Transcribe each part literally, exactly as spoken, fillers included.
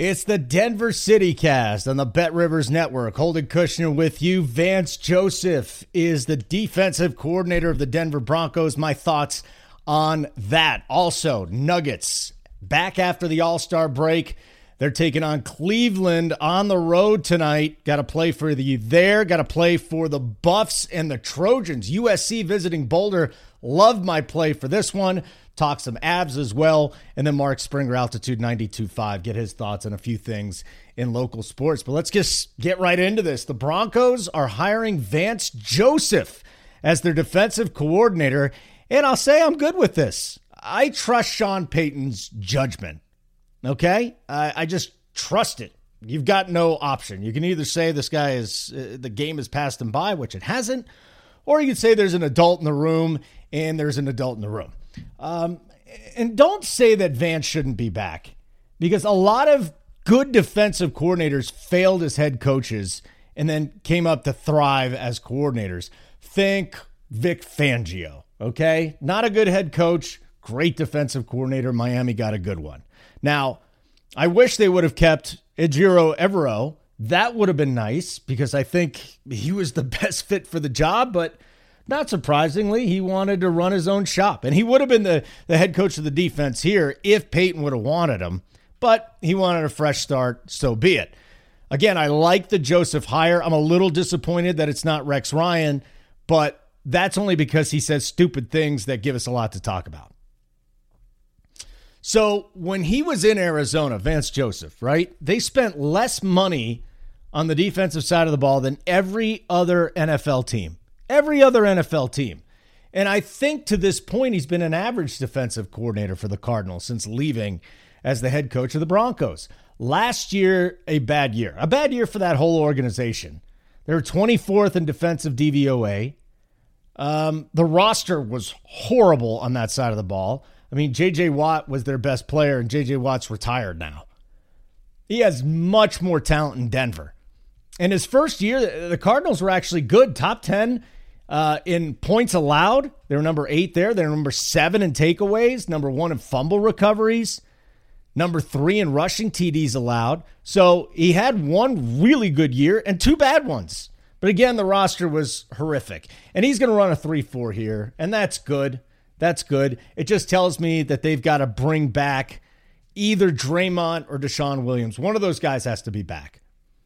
It's the Denver City Cast on the Bet Rivers Network. Holden Kushner with you. Vance Joseph is the defensive coordinator of the Denver Broncos. My thoughts on that. Also, Nuggets back after the All-Star break. They're taking on Cleveland on the road tonight. Got to play for the there. Got to play for the Buffs and the Trojans. U S C visiting Boulder. Loved my play for this one. Talk some abs as well. And then Mark Springer, Altitude ninety-two point five. Get his thoughts on a few things in local sports. But let's just get right into this. The Broncos are hiring Vance Joseph as their defensive coordinator. And I'll say I'm good with this. I trust Sean Payton's judgment. Okay? I, I just trust it. You've got no option. You can either say this guy is, uh, the game has passed him by, which it hasn't, or you can say there's an adult in the room and there's an adult in the room. Um, and don't say that Vance shouldn't be back, because a lot of good defensive coordinators failed as head coaches and then came up to thrive as coordinators. Think Vic Fangio, okay? Not a good head coach, great defensive coordinator. Miami got a good one. Now, I wish they would have kept Ejiro Evero. That would have been nice, because I think he was the best fit for the job, but not surprisingly, he wanted to run his own shop. And he would have been the, the head coach of the defense here if Payton would have wanted him, but he wanted a fresh start, so be it. Again, I like the Joseph hire. I'm a little disappointed that it's not Rex Ryan, but that's only because he says stupid things that give us a lot to talk about. So when he was in Arizona, Vance Joseph, right, they spent less money on the defensive side of the ball than every other N F L team. Every other N F L team. And I think to this point, he's been an average defensive coordinator for the Cardinals since leaving as the head coach of the Broncos. Last year, a bad year. A bad year for that whole organization. They were twenty-fourth in defensive D V O A. Um, the roster was horrible on that side of the ball. I mean, J J. Watt was their best player, and J J. Watt's retired now. He has much more talent in Denver. And his first year, the Cardinals were actually good. Top ten uh, in points allowed. They were number eight there. They were number seven in takeaways, number one in fumble recoveries, number three in rushing T Ds allowed. So he had one really good year and two bad ones. But again, the roster was horrific. And he's going to run a three four here, and that's good. That's good. It just tells me that they've got to bring back either Draymond or Deshaun Williams. One of those guys has to be back.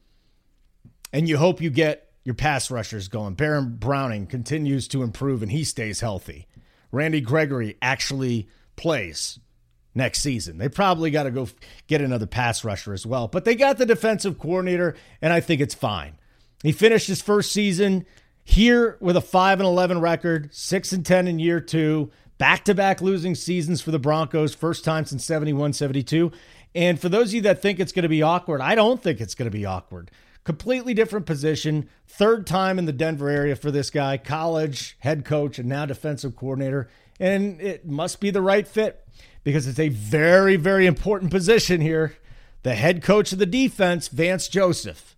And you hope you get your pass rushers going. Baron Browning continues to improve, and he stays healthy. Randy Gregory actually plays next season. They probably got to go get another pass rusher as well. But they got the defensive coordinator, and I think it's fine. He finished his first season here with a five and eleven record, six and ten in year two. Back-to-back losing seasons for the Broncos, first time since seventy-one seventy-two. And for those of you that think it's going to be awkward, I don't think it's going to be awkward. Completely different position. Third time in the Denver area for this guy. College, head coach, and now defensive coordinator. And it must be the right fit, because it's a very, very important position here. The head coach of the defense, Vance Joseph.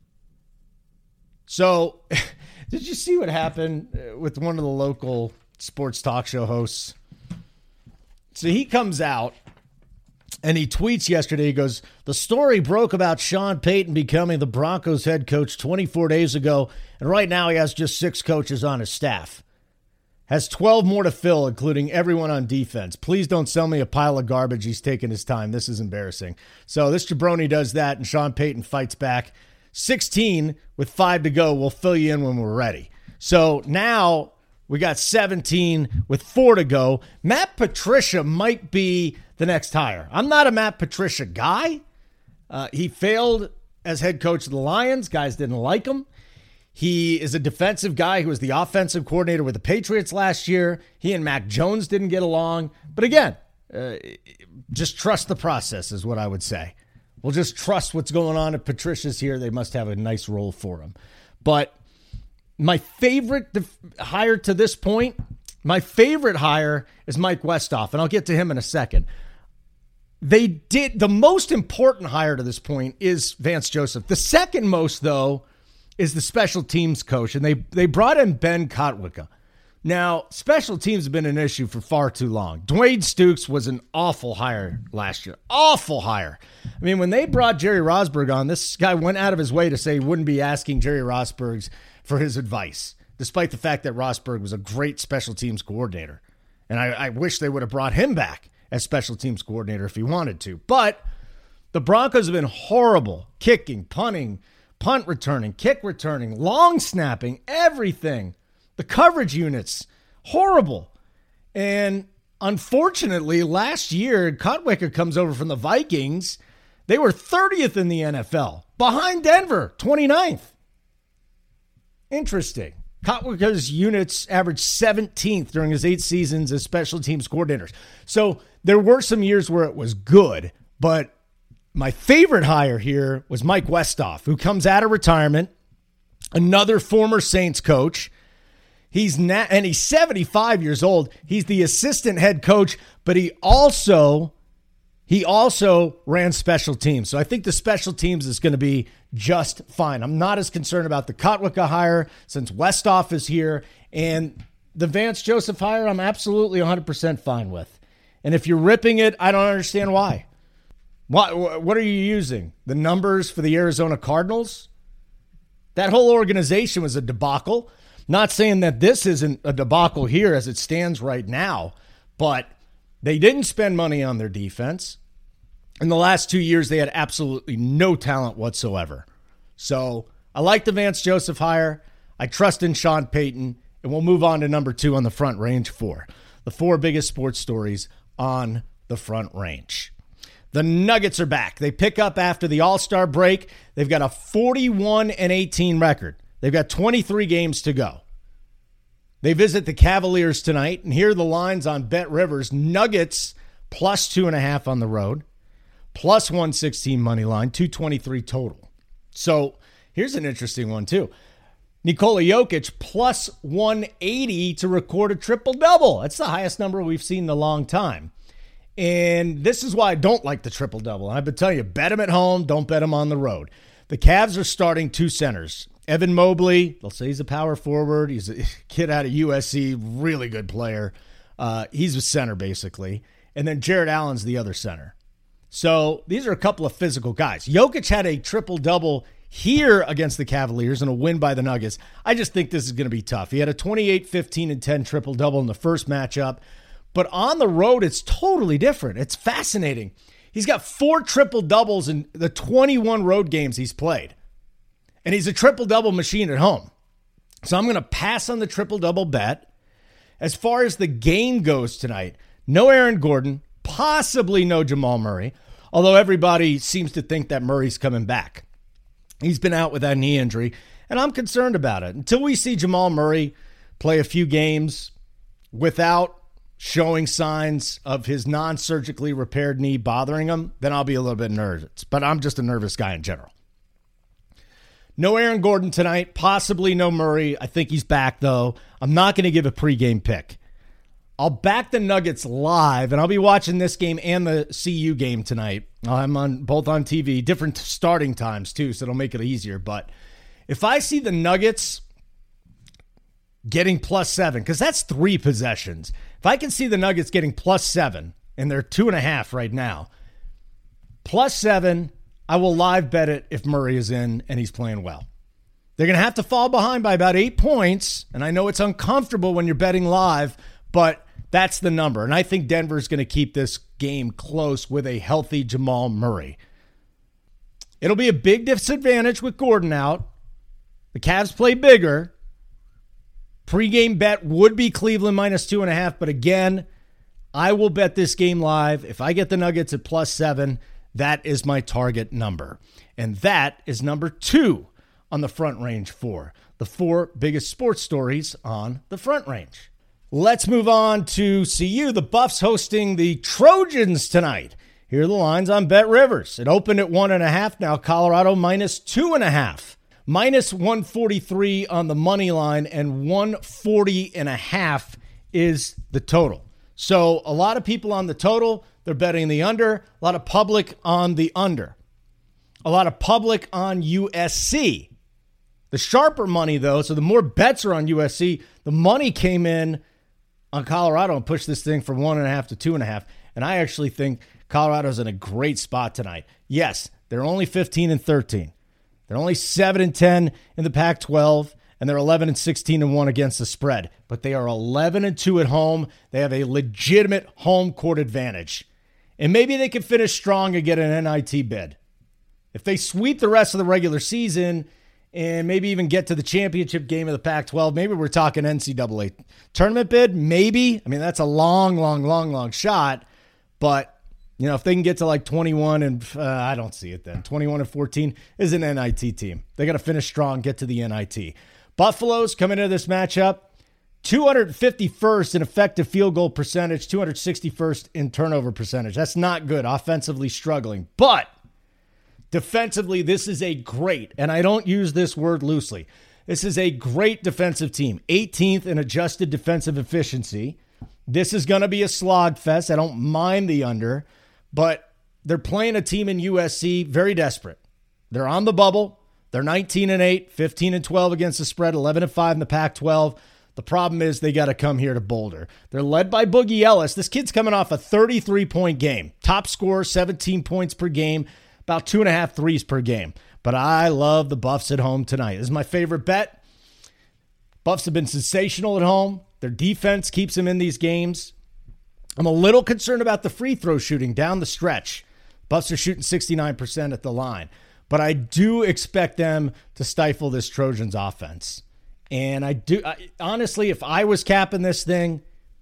So, did you see what happened with one of the local sports talk show hosts? So he comes out and he tweets yesterday. He goes, "The story broke about Sean Payton becoming the Broncos head coach twenty-four days ago, and right now he has just six coaches on his staff. Has twelve more to fill, including everyone on defense. Please don't sell me a pile of garbage. He's taking his time. This is embarrassing." So this jabroni does that, and Sean Payton fights back. sixteen with five to go. We'll fill you in when we're ready. So now we got seventeen with four to go. Matt Patricia might be the next hire. I'm not a Matt Patricia guy. Uh, he failed as head coach of the Lions. Guys didn't like him. He is a defensive guy who was the offensive coordinator with the Patriots last year. He and Mac Jones didn't get along. But again, uh, just trust the process is what I would say. We'll just trust what's going on. If Patricia's here, they must have a nice role for him. But my favorite def- hire to this point, my favorite hire is Mike Westhoff, and I'll get to him in a second. They did the most important hire to this point is Vance Joseph. The second most, though, is the special teams coach, and they they brought in Ben Kotwica, Now, special teams have been an issue for far too long. Dwayne Stukes was an awful hire last year. Awful hire. I mean, when they brought Jerry Rosburg on, this guy went out of his way to say he wouldn't be asking Jerry Rosburg for his advice, despite the fact that Rosburg was a great special teams coordinator. And I, I wish they would have brought him back as special teams coordinator if he wanted to. But the Broncos have been horrible. Kicking, punting, punt returning, kick returning, long snapping, everything. The coverage units, horrible. And unfortunately, last year, Kotwica comes over from the Vikings. They were thirtieth in the N F L, behind Denver, twenty-ninth. Interesting. Kotwica's units averaged seventeenth during his eight seasons as special teams coordinators. So there were some years where it was good, but my favorite hire here was Mike Westhoff, who comes out of retirement, another former Saints coach. He's na- and he's seventy-five years old. He's the assistant head coach, but he also he also ran special teams. So I think the special teams is going to be just fine. I'm not as concerned about the Kotwica hire since Westhoff is here, and the Vance Joseph hire I'm absolutely one hundred percent fine with. And if you're ripping it, I don't understand why. What what are you using? The numbers for the Arizona Cardinals? That whole organization was a debacle. Not saying that this isn't a debacle here as it stands right now, but they didn't spend money on their defense. In the last two years, they had absolutely no talent whatsoever. So I like the Vance Joseph hire. I trust in Sean Payton, and we'll move on to number two on the Front Range four. The four biggest sports stories on the Front Range. The Nuggets are back. They pick up after the All-Star break. They've got a forty-one and eighteen record. They've got twenty-three games to go. They visit the Cavaliers tonight, and here are the lines on Bet Rivers. Nuggets plus two and a half on the road, plus one sixteen money line, two twenty-three total. So here's an interesting one too. Nikola Jokic plus one eighty to record a triple-double. That's the highest number we've seen in a long time. And this is why I don't like the triple-double. And I've been telling you, bet him at home, don't bet him on the road. The Cavs are starting two centers. Evan Mobley, they'll say he's a power forward. He's a kid out of U S C, really good player. Uh, he's a center, basically. And then Jared Allen's the other center. So these are a couple of physical guys. Jokic had a triple-double here against the Cavaliers and a win by the Nuggets. I just think this is going to be tough. He had a twenty-eight, fifteen, and ten triple-double in the first matchup. But on the road, it's totally different. It's fascinating. He's got four triple-doubles in the twenty-one road games he's played. And he's a triple-double machine at home. So I'm going to pass on the triple-double bet. As far as the game goes tonight, no Aaron Gordon, possibly no Jamal Murray, although everybody seems to think that Murray's coming back. He's been out with that knee injury, and I'm concerned about it. Until we see Jamal Murray play a few games without showing signs of his non-surgically repaired knee bothering him, then I'll be a little bit nervous. But I'm just a nervous guy in general. No Aaron Gordon tonight, possibly no Murray. I think he's back, though. I'm not going to give a pregame pick. I'll back the Nuggets live, and I'll be watching this game and the C U game tonight. I'm on both on T V, different starting times, too, so it'll make it easier. But if I see the Nuggets getting plus seven, because that's three possessions. If I can see the Nuggets getting plus seven, and they're two and a half right now, plus seven, I will live bet it if Murray is in and he's playing well. They're going to have to fall behind by about eight points, and I know it's uncomfortable when you're betting live, but that's the number. And I think Denver's going to keep this game close with a healthy Jamal Murray. It'll be a big disadvantage with Gordon out. The Cavs play bigger. Pre-game bet would be Cleveland minus two and a half, but again, I will bet this game live. If I get the Nuggets at plus seven, that is my target number. And that is number two on the Front Range four. The four biggest sports stories on the Front Range. Let's move on to C U. The Buffs hosting the Trojans tonight. Here are the lines on Bet Rivers. It opened at one and a half. Now Colorado minus two and a half. Minus one forty-three on the money line, and one forty and a half is the total. So a lot of people on the total, they're betting the under. A lot of public on the under. A lot of public on U S C. The sharper money, though, so the more bets are on U S C, the money came in on Colorado and pushed this thing from one and a half to two and a half. And I actually think Colorado's in a great spot tonight. Yes, they're only fifteen and thirteen. They're only seven and ten in the Pac twelve, and they're eleven and sixteen and one against the spread. But they are eleven and two at home. They have a legitimate home court advantage. And maybe they can finish strong and get an N I T bid. If they sweep the rest of the regular season and maybe even get to the championship game of the Pac twelve, maybe we're talking N C double A tournament bid, maybe. I mean, that's a long, long, long, long shot. But, you know, if they can get to like twenty-one and uh, I don't see it then. twenty-one and fourteen is an N I T team. They got to finish strong, get to the N I T. Buffalo's coming into this matchup, two hundred fifty-first in effective field goal percentage, two hundred sixty-first in turnover percentage. That's not good. Offensively struggling. But defensively, this is a great, and I don't use this word loosely, this is a great defensive team. eighteenth in adjusted defensive efficiency. This is going to be a slog fest. I don't mind the under, but they're playing a team in U S C very desperate. They're on the bubble. They're nineteen and eight, fifteen and twelve against the spread, eleven and five in the Pac twelve. The problem is they got to come here to Boulder. They're led by Boogie Ellis. This kid's coming off a thirty-three point game. Top scorer, seventeen points per game, about two and a half threes per game. But I love the Buffs at home tonight. This is my favorite bet. Buffs have been sensational at home. Their defense keeps them in these games. I'm a little concerned about the free throw shooting down the stretch. Buffs are shooting sixty-nine percent at the line. But I do expect them to stifle this Trojans offense. And I do, I, honestly, if I was capping this thing,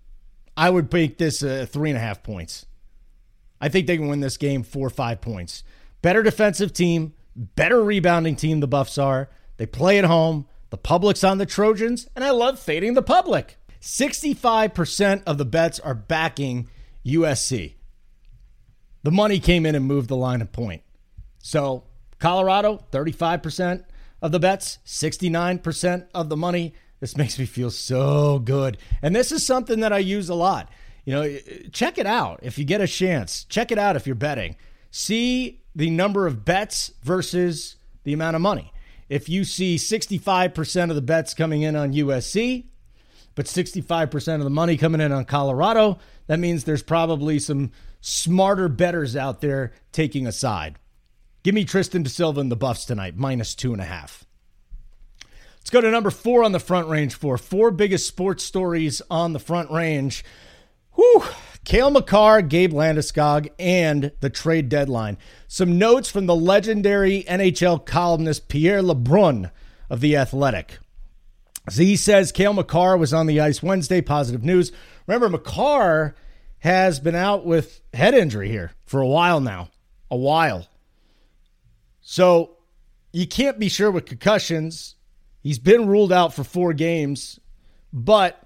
I would make this uh, three and a half points. I think they can win this game four or five points. Better defensive team, better rebounding team the Buffs are. They play at home. The public's on the Trojans, and I love fading the public. sixty-five percent of the bets are backing U S C. The money came in and moved the line a point. So Colorado, thirty-five percent of the bets, sixty-nine percent of the money. This makes me feel so good. And this is something that I use a lot. You know, check it out if you get a chance. Check it out if you're betting. See the number of bets versus the amount of money. If you see sixty-five percent of the bets coming in on U S C, but sixty-five percent of the money coming in on Colorado, that means there's probably some smarter bettors out there taking a side. Give me Tristan Da Silva and the Buffs tonight, minus two and a half. Let's go to number four on the front range for four biggest sports stories on the front range. Whew. Cale Makar, Gabe Landeskog, and the trade deadline. Some notes from the legendary N H L columnist Pierre LeBrun of The Athletic. So he says Cale Makar was on the ice Wednesday, positive news. Remember, Makar has been out with head injury here for a while now. A while. So you can't be sure with concussions. He's been ruled out for four games, but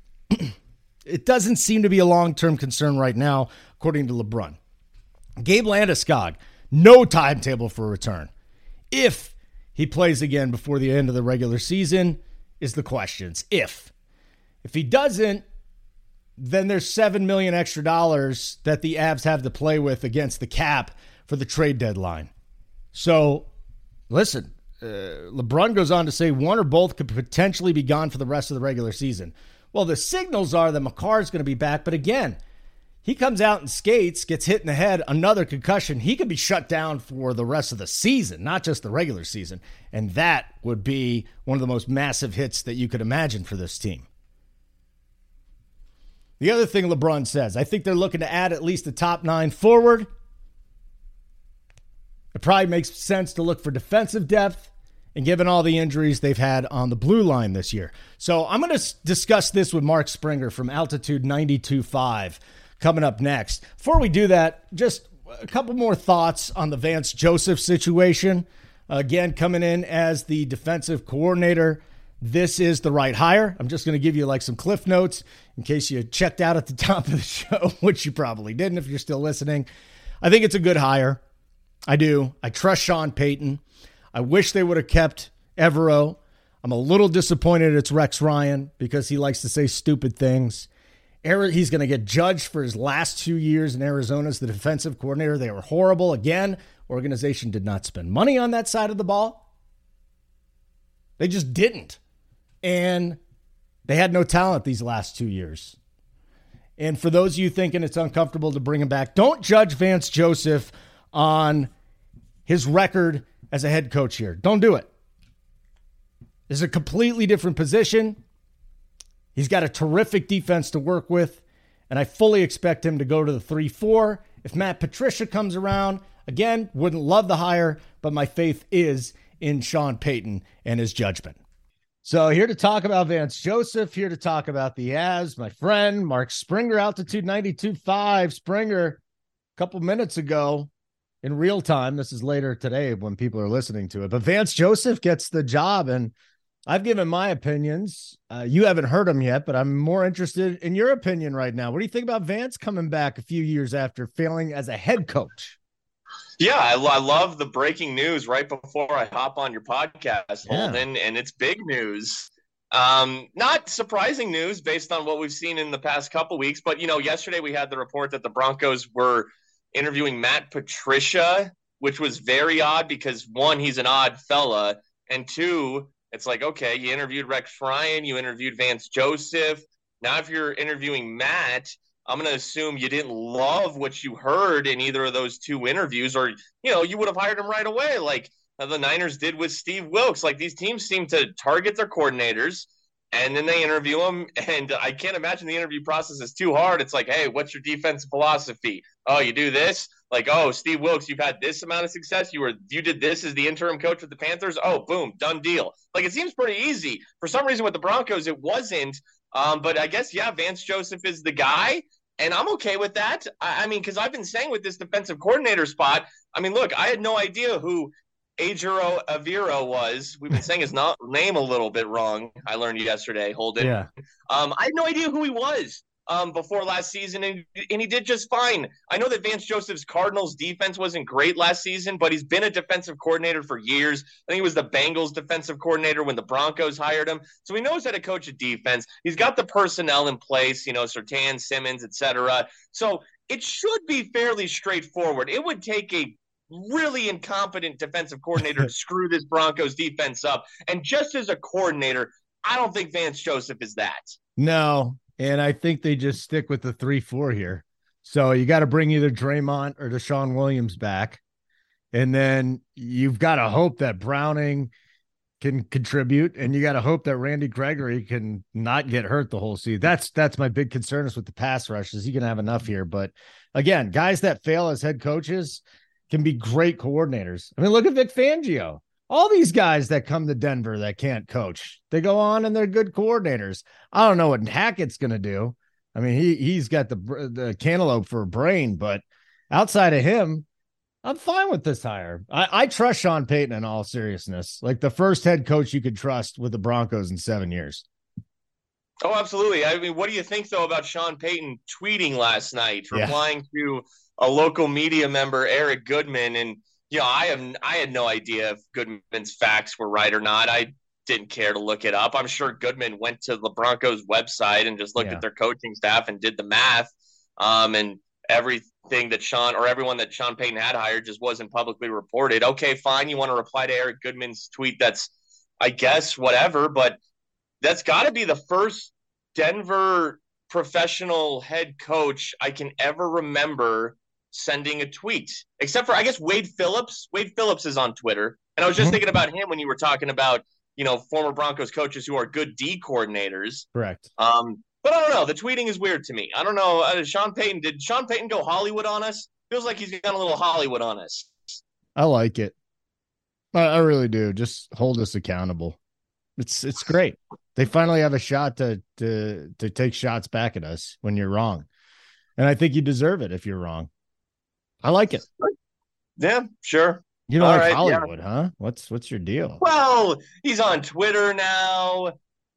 it doesn't seem to be a long-term concern right now, according to LeBrun. Gabe Landeskog, no timetable for return. If he plays again before the end of the regular season is the questions. If. If he doesn't, then there's seven million dollars extra dollars that the Avs have to play with against the cap for the trade deadline. So, listen, uh, LeBrun goes on to say one or both could potentially be gone for the rest of the regular season. Well, the signals are that Makar is going to be back, but again, he comes out and skates, gets hit in the head, another concussion. He could be shut down for the rest of the season, not just the regular season. And that would be one of the most massive hits that you could imagine for this team. The other thing LeBrun says, I think they're looking to add at least a top nine forward. It probably makes sense to look for defensive depth, and given all the injuries they've had on the blue line this year. So I'm going to discuss this with Mark Springer from Altitude ninety-two point five coming up next. Before we do that, just a couple more thoughts on the Vance Joseph situation. Again, coming in as the defensive coordinator. This is the right hire. I'm just going to give you like some cliff notes in case you checked out at the top of the show, which you probably didn't if you're still listening. I think it's a good hire. I do. I trust Sean Payton. I wish they would have kept Evero. I'm a little disappointed it's Rex Ryan because he likes to say stupid things. He's going to get judged for his last two years in Arizona as the defensive coordinator. They were horrible. Again, organization did not spend money on that side of the ball. They just didn't. And they had no talent these last two years. And for those of you thinking it's uncomfortable to bring him back, don't judge Vance Joseph on his record as a head coach here. Don't do it. This is a completely different position. He's got a terrific defense to work with, and I fully expect him to go to the three four. If Matt Patricia comes around, again, wouldn't love the hire, but my faith is in Sean Payton and his judgment. So here to talk about Vance Joseph, here to talk about the Avs, my friend Mark Springer, Altitude ninety-two point five. Springer, a couple minutes ago in real time, this is later today when people are listening to it, but Vance Joseph gets the job, and I've given my opinions. Uh, you haven't heard them yet, but I'm more interested in your opinion right now. What do you think about Vance coming back a few years after failing as a head coach? Yeah, I, I love the breaking news right before I hop on your podcast, Yeah. Holden, and it's big news. Um, not surprising news based on what we've seen in the past couple weeks, but, you know, yesterday we had the report that the Broncos were interviewing Matt Patricia, which was very odd because, one, he's an odd fella, and two, it's like, okay, you interviewed Rex Ryan, you interviewed Vance Joseph. Now if you're interviewing Matt, I'm going to assume you didn't love what you heard in either of those two interviews, or, you know, you would have hired him right away like the Niners did with Steve Wilks. Like, these teams seem to target their coordinators, and then they interview them, and I can't imagine the interview process is too hard. It's like, hey, what's your defensive philosophy? Oh, you do this? Like, oh, Steve Wilks, you've had this amount of success. You were you did this as the interim coach with the Panthers. Oh, boom, done deal. Like, it seems pretty easy. For some reason with the Broncos, it wasn't. Um, but I guess, yeah, Vance Joseph is the guy, and I'm okay with that. I, I mean, because I've been saying with this defensive coordinator spot, I mean, look, I had no idea who Ejiro Aviro was. We've been saying his not, name a little bit wrong. I learned yesterday, Holden. Yeah. Um, I had no idea who he was um, before last season, and, and he did just fine. I know that Vance Joseph's Cardinals defense wasn't great last season, but he's been a defensive coordinator for years. I think he was the Bengals defensive coordinator when the Broncos hired him. So he knows how to coach a defense. He's got the personnel in place, you know, Surtain, Simmons, et cetera. So it should be fairly straightforward. It would take a really incompetent defensive coordinator to screw this Broncos defense up. And just as a coordinator, I don't think Vance Joseph is that. No, and I think they just stick with the three four here. So you got to bring either Draymond or Deshaun Williams back. And then you've got to hope that Browning can contribute, and you got to hope that Randy Gregory can not get hurt the whole season. That's that's my big concern is with the pass rush. Is he going to have enough here? But again, guys that fail as head coaches can be great coordinators. I mean, look at Vic Fangio. All these guys that come to Denver that can't coach, they go on and they're good coordinators. I don't know what Hackett's going to do. I mean, he, he's got the, the cantaloupe for a brain, but outside of him, I'm fine with this hire. I, I trust Sean Payton in all seriousness. Like the first head coach you could trust with the Broncos in seven years. Oh, absolutely. I mean, what do you think, though, about Sean Payton tweeting last night, Yeah. replying to a local media member, Eric Goodman? And, you know, I have I had no idea if Goodman's facts were right or not. I didn't care to look it up. I'm sure Goodman went to the Broncos website and just looked Yeah. at their coaching staff and did the math. Um, and everything that Sean or everyone that Sean Payton had hired just wasn't publicly reported. Okay, fine. You want to reply to Eric Goodman's tweet? That's, I guess, whatever. But that's got to be the first Denver professional head coach I can ever remember sending a tweet, except for, I guess, Wade Phillips. Wade Phillips is on Twitter. And I was just Mhm. thinking about him when you were talking about, you know, former Broncos coaches who are good D coordinators. Correct. Um, but I don't know. The tweeting is weird to me. I don't know. Uh, Sean Payton, did Sean Payton go Hollywood on us? Feels like he's got a little Hollywood on us. I like it. I, I really do. Just hold us accountable. It's it's great. They finally have a shot to to to take shots back at us when you're wrong. And I think you deserve it if you're wrong. I like it. Yeah, sure. You don't All like right, yeah. Hollywood, huh? What's what's your deal? Well, he's on Twitter now.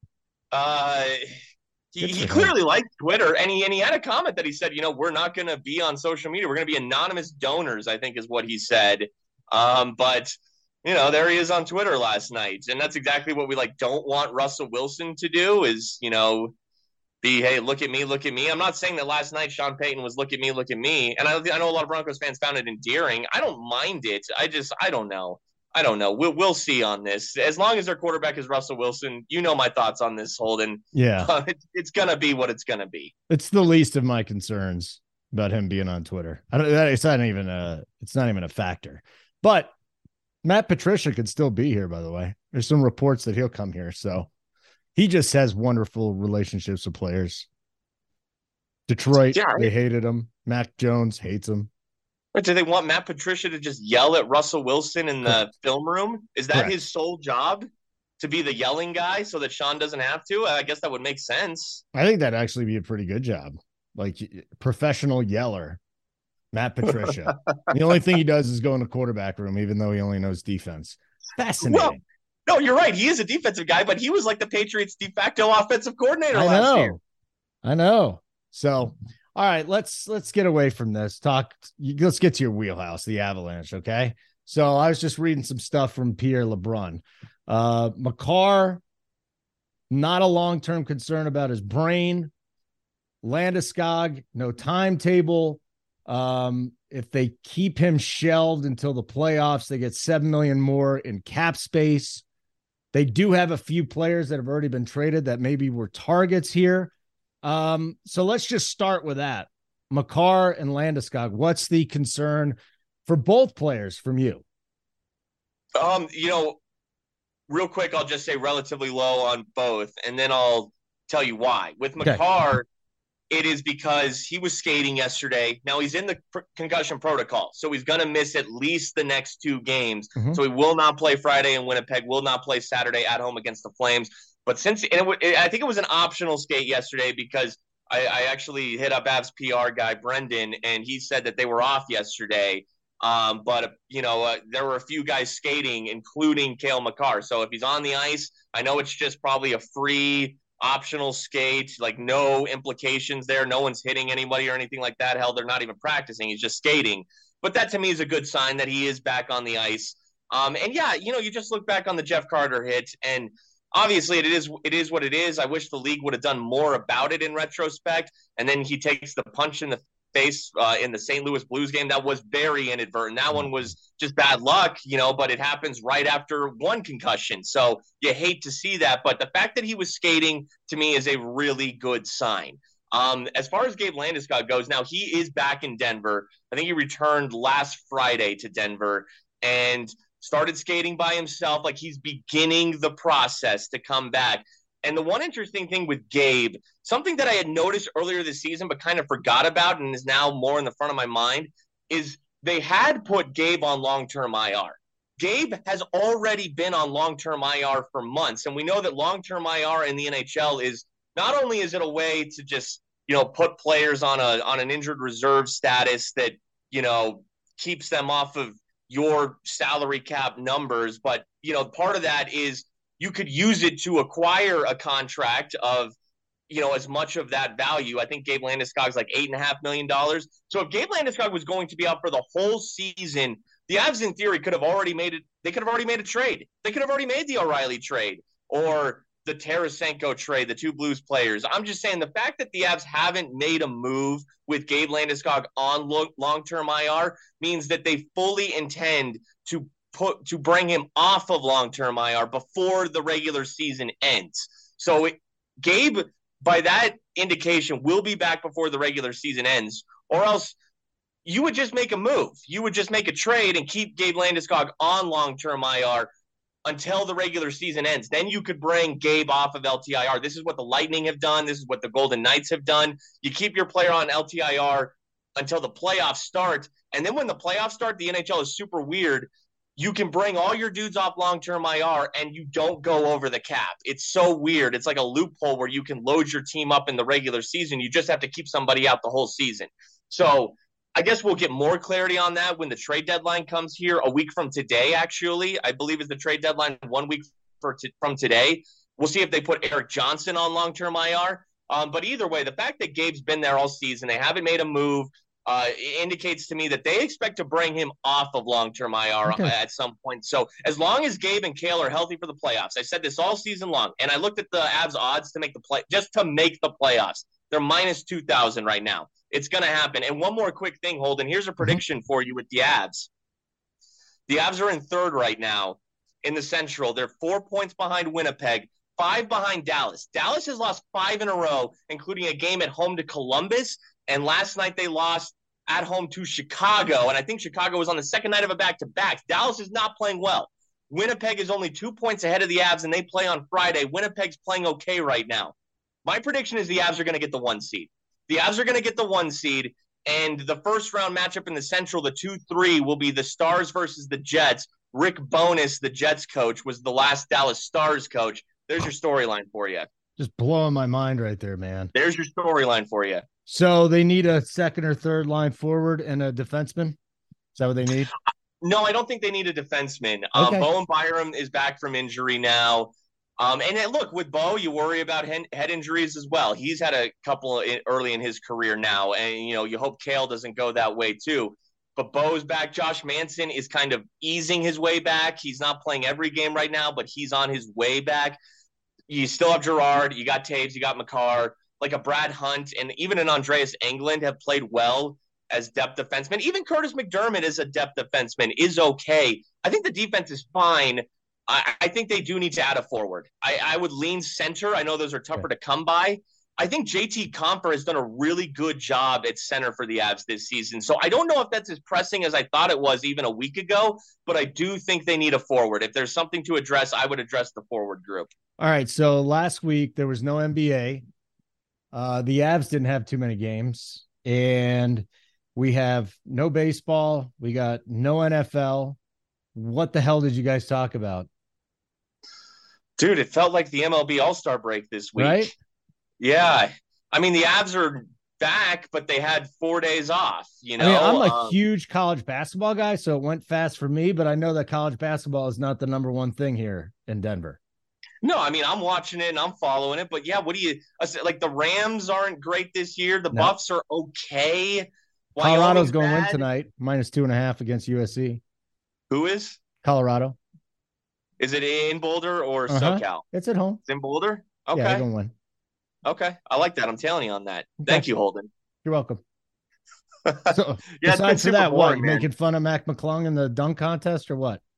Uh, he, Good he for clearly likes Twitter, and he and he had a comment that he said, you know, we're not going to be on social media. We're going to be anonymous donors, I think is what he said. Um, but, you know, there he is on Twitter last night, and that's exactly what we, like, don't want Russell Wilson to do is, you know, be, hey, look at me, look at me. I'm not saying that last night Sean Payton was look at me, look at me. And I, I know a lot of Broncos fans found it endearing. I don't mind it. I just, I don't know. I don't know. We'll we'll see on this. As long as their quarterback is Russell Wilson, you know my thoughts on this, Holden. Yeah, Uh, it, it's gonna be what it's gonna be. it's the least of my concerns about him being on Twitter. I don't. It's not even a. It's not even a factor. But Matt Patricia could still be here. By the way, there's some reports that he'll come here. So he just has wonderful relationships with players. Detroit, Yeah. they hated him. Mac Jones hates him. But do they want Matt Patricia to just yell at Russell Wilson in the Correct. film room? Is that Correct. his sole job, to be the yelling guy so that Sean doesn't have to? I guess that would make sense. I think that'd actually be a pretty good job. Like professional yeller, Matt Patricia. The only thing he does is go in the quarterback room, even though he only knows defense. Fascinating. Well, no, you're right. He is a defensive guy, but he was like the Patriots' de facto offensive coordinator I last know. year. I know. So, all right, let's let's get away from this. Talk. Let's get to your wheelhouse, the Avalanche. Okay. So I was just reading some stuff from Pierre LeBrun. Uh, Makar, not a long-term concern about his brain. Landeskog, no timetable. Um, if they keep him shelved until the playoffs, they get seven million more in cap space. They do have a few players that have already been traded that maybe were targets here. Um, so let's just start with that. Makar and Landeskog, what's the concern for both players from you? Um, you know, real quick, I'll just say relatively low on both, and then I'll tell you why. With Makar, okay. It is because he was skating yesterday. Now he's in the pr- concussion protocol, so he's going to miss at least the next two games. Mm-hmm. So he will not play Friday in Winnipeg, will not play Saturday at home against the Flames. But since and it, it, I think it was an optional skate yesterday because I, I actually hit up Avs P R guy Brendan, and he said that they were off yesterday. Um, but, you know, uh, there were a few guys skating, including Cale Makar. So if he's on the ice, I know it's just probably a free optional skate, like no implications there. No one's hitting anybody or anything like that. Hell, they're not even practicing. He's just skating. But that to me is a good sign that he is back on the ice. Um, and yeah, you know, you just look back on the Jeff Carter hit, and obviously it is it is what it is. I wish the league would have done more about it in retrospect. And then he takes the punch in the face uh, in the Saint Louis Blues game. That was very inadvertent. That one was just bad luck, you know, but it happens right after one concussion. So you hate to see that. But the fact that he was skating to me is a really good sign. Um, as far as Gabe Landeskog goes, now he is back in Denver. I think he returned last Friday to Denver and started skating by himself. Like he's beginning the process to come back. And the one interesting thing with Gabe, something that I had noticed earlier this season but kind of forgot about and is now more in the front of my mind, is they had put Gabe on long-term I R. Gabe has already been on long-term I R for months, and we know that long-term I R in the N H L is not only is it a way to just, you know, put players on a on an injured reserve status that, you know, keeps them off of your salary cap numbers, but, you know, part of that is you could use it to acquire a contract of, you know, as much of that value. I think Gabe Landeskog's like eight and a half million dollars. So if Gabe Landeskog was going to be out for the whole season, the Avs in theory could have already made it. They could have already made a trade. They could have already made the O'Reilly trade or the Tarasenko trade, the two Blues players. I'm just saying the fact that the Avs haven't made a move with Gabe Landeskog on long-term I R means that they fully intend to put to bring him off of long-term I R before the regular season ends. So it, Gabe, by that indication, will be back before the regular season ends, or else you would just make a move. You would just make a trade and keep Gabe Landeskog on long-term I R until the regular season ends. Then you could bring Gabe off of L T I R. This is what the Lightning have done. This is what the Golden Knights have done. You keep your player on L T I R until the playoffs start, and then when the playoffs start, the N H L is super weird. You can bring all your dudes off long-term I R and you don't go over the cap. It's so weird. It's like a loophole where you can load your team up in the regular season. You just have to keep somebody out the whole season. So I guess we'll get more clarity on that when the trade deadline comes here a week from today, actually. I believe is the trade deadline one week for t- from today. We'll see if they put Eric Johnson on long-term I R. Um, but either way, the fact that Gabe's been there all season, they haven't made a move, Uh, indicates to me that they expect to bring him off of long-term I R okay. at some point. So as long as Gabe and Cale are healthy for the playoffs, I said this all season long, and I looked at the Avs odds to make the play, just to make the playoffs. They're minus two thousand right now. It's going to happen. And one more quick thing, Holden. Here's a prediction mm-hmm. for you with the Avs. The Avs are in third right now in the Central. They're four points behind Winnipeg, five behind Dallas. Dallas has lost five in a row, including a game at home to Columbus. And last night they lost at home to Chicago. And I think Chicago was on the second night of a back-to-back. Dallas is not playing well. Winnipeg is only two points ahead of the Avs, and they play on Friday. Winnipeg's playing okay right now. My prediction is the Avs are going to get the one seed. The Avs are going to get the one seed, and the first round matchup in the Central, the two three, will be the Stars versus the Jets. Rick Bowness, the Jets coach, was the last Dallas Stars coach. There's your storyline for you. Just blowing my mind right there, man. There's your storyline for you. So they need a second or third line forward and a defenseman? Is that what they need? No, I don't think they need a defenseman. Um, Okay. Bowen Byram is back from injury now. Um, and then, look, with Bo, you worry about head, head injuries as well. He's had a couple in, early in his career now, and you know you hope Kale doesn't go that way too. But Bo's back. Josh Manson is kind of easing his way back. He's not playing every game right now, but he's on his way back. You still have Gerard. You got Taves. You got McCarr. Like a Brad Hunt and even an Andreas Englund have played well as depth defensemen. Even Curtis McDermott as a depth defenseman is okay. I think the defense is fine. I, I think they do need to add a forward. I, I would lean center. I know those are tougher to come by. I think J T Compher has done a really good job at center for the Avs this season. So I don't know if that's as pressing as I thought it was even a week ago, but I do think they need a forward. If there's something to address, I would address the forward group. All right. So last week there was no N B A. Uh, the Avs didn't have too many games, and we have no baseball. We got no N F L. What the hell did you guys talk about? Dude, it felt like the M L B All-Star break this week. Right? Yeah. I mean, the Avs are back, but they had four days off, you know? I mean, I'm a um, huge college basketball guy, so it went fast for me, but I know that college basketball is not the number one thing here in Denver. No, I mean, I'm watching it and I'm following it, but yeah, what do you like? The Rams aren't great this year. The No. Buffs are okay. Colorado's Wyoming's going to win bad. tonight, minus two and a half against U S C. Who is? Colorado. Is it in Boulder or Uh-huh. SoCal? It's at home. It's in Boulder? Yeah, they're Okay. going to win. Okay. I like that. I'm telling you on that. Okay. Thank you, Holden. You're welcome. So, Yeah, it's been besides for super that, what? boring, You man. making fun of Mac McClung in the dunk contest or what?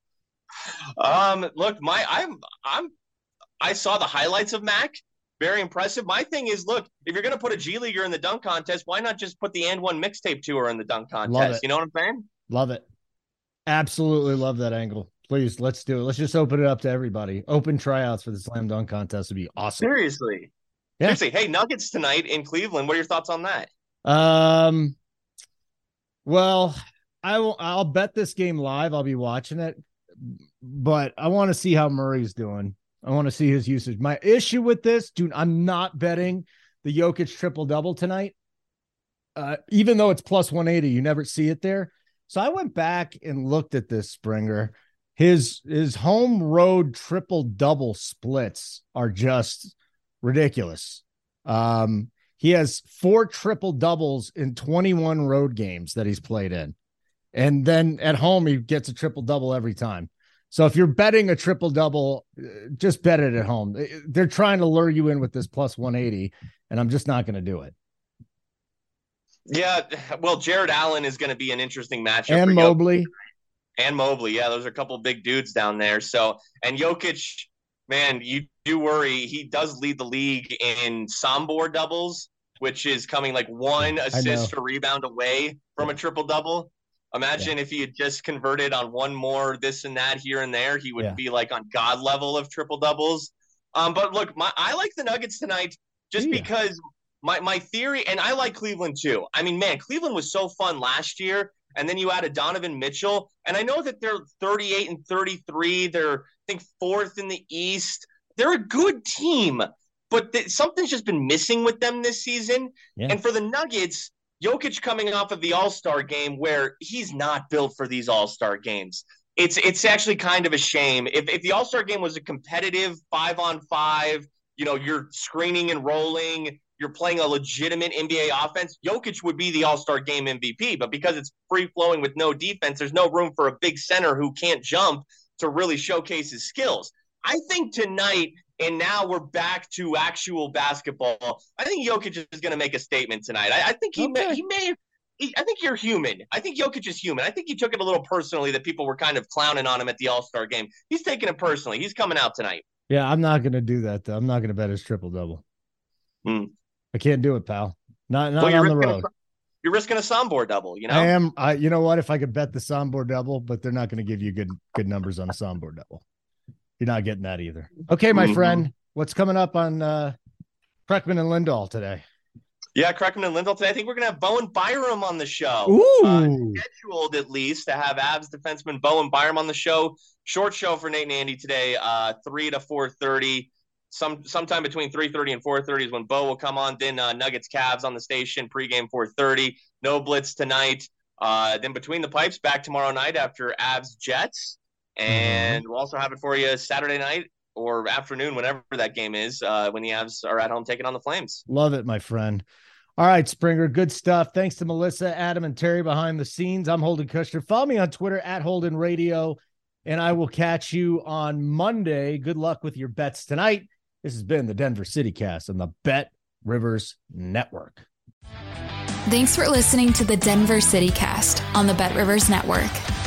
Um, look, my I'm I'm I saw the highlights of Mac. Very impressive. My thing is, look, if you're gonna put a G Leaguer in the dunk contest, why not just put the and one mixtape tour in the dunk Love contest? it. You know what I'm saying? Love it. Absolutely love that angle. Please, let's do it. Let's just open it up to everybody. Open tryouts for the slam dunk contest would be awesome. Seriously. Yeah. Seriously. Hey, Nuggets tonight in Cleveland. What are your thoughts on that? Um, well, I will, I'll bet this game live. I'll be watching it, but I want to see how Murray's doing. I want to see his usage. My issue with this, dude, I'm not betting the Jokic triple double tonight. Uh, even though it's plus one eighty, you never see it there. So I went back and looked at this, Springer. His his home road triple double splits are just ridiculous. Um, he has four triple doubles in twenty-one road games that he's played in. And then at home, he gets a triple double every time. So if you're betting a triple double, just bet it at home. They're trying to lure you in with this plus one eighty, and I'm just not going to do it. Yeah, well, Jared Allen is going to be an interesting matchup. And for Mobley. Jokic. And Mobley. Yeah, those are a couple of big dudes down there. So, and Jokic, man, you do worry. He does lead the league in Sombor doubles, which is coming like one assist or rebound away from a triple double. Imagine yeah. if he had just converted on one more this and that here and there, he would yeah. be like on God level of triple doubles. Um, but look, my I like the Nuggets tonight just yeah. because my my theory, and I like Cleveland too. I mean, man, Cleveland was so fun last year, and then you added Donovan Mitchell, and I know that they're thirty-eight and thirty-three. They're I think fourth in the East. They're a good team, but th- something's just been missing with them this season. Yeah. And for the Nuggets, Jokic coming off of the All-Star game where he's not built for these All-Star games. It's it's actually kind of a shame. If if the All-Star game was a competitive five on five, you know, you're screening and rolling, you're playing a legitimate N B A offense, Jokic would be the All-Star game M V P. But because it's free-flowing with no defense, there's no room for a big center who can't jump to really showcase his skills. I think tonight, and now we're back to actual basketball, I think Jokic is going to make a statement tonight. I, I think he okay. may, he may I think you're human. I think Jokic is human. I think he took it a little personally that people were kind of clowning on him at the All-Star game. He's taking it personally. He's coming out tonight. Yeah, I'm not going to do that, though. I'm not going to bet his triple-double. Hmm. I can't do it, pal. Not, not well, on the road. A, you're risking a Sombor double, you know? I am. I, you know what? If I could bet the Sombor double, but they're not going to give you good good numbers on a Sombor double. You're not getting that either. Okay, my mm-hmm. friend. What's coming up on uh, Kreckman and Lindahl today? Yeah, Kreckman and Lindahl today. I think we're going to have Bowen Byram on the show. Ooh. Uh, scheduled, at least, to have Avs defenseman Bowen Byram on the show. Short show for Nate and Andy today, uh, three to four thirty. Some Sometime between three thirty and four thirty is when Bo will come on. Then uh, Nuggets Cavs on the station, pregame four thirty. No blitz tonight. Uh, then between the pipes, back tomorrow night after Avs Jets. And mm-hmm. we'll also have it for you Saturday night or afternoon, whenever that game is, uh, when the Avs are at home taking on the Flames. Love it, my friend. All right, Springer, good stuff. Thanks to Melissa, Adam, and Terry behind the scenes. I'm Holden Kushner. Follow me on Twitter at Holden Radio, and I will catch you on Monday. Good luck with your bets tonight. This has been the Denver City Cast on the Bet Rivers Network. Thanks for listening to the Denver City Cast on the Bet Rivers Network.